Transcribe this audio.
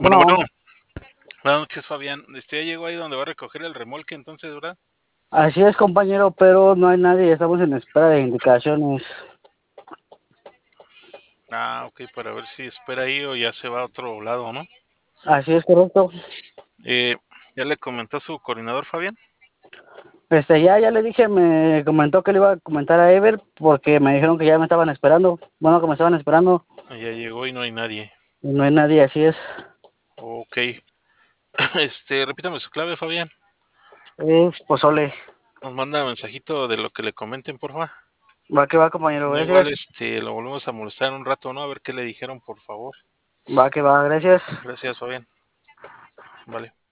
Bueno, bueno, Bueno, buenas noches, Fabián. Ya llegó ahí donde va a recoger el remolque, entonces, ¿verdad? así es, compañero, pero no hay nadie, estamos en espera de indicaciones. Ah, ok, para ver si espera ahí o ya se va a otro lado, ¿no? Así es, correcto. Eh, ¿Ya le comentó a su coordinador, Fabián? Ya le dije, me comentó que le iba a comentar a Ever porque me dijeron que ya me estaban esperando. Bueno, que me estaban esperando Ya llegó y no hay nadie. y no hay nadie, así es. Ok. Repítame su clave, Fabián. Es pozole. Nos manda mensajito de lo que le comenten, porfa. Va, compañero, No, igual, gracias. lo volvemos a molestar en un rato, ¿no? A ver qué le dijeron, por favor. Va, gracias. Gracias, Fabián. Vale.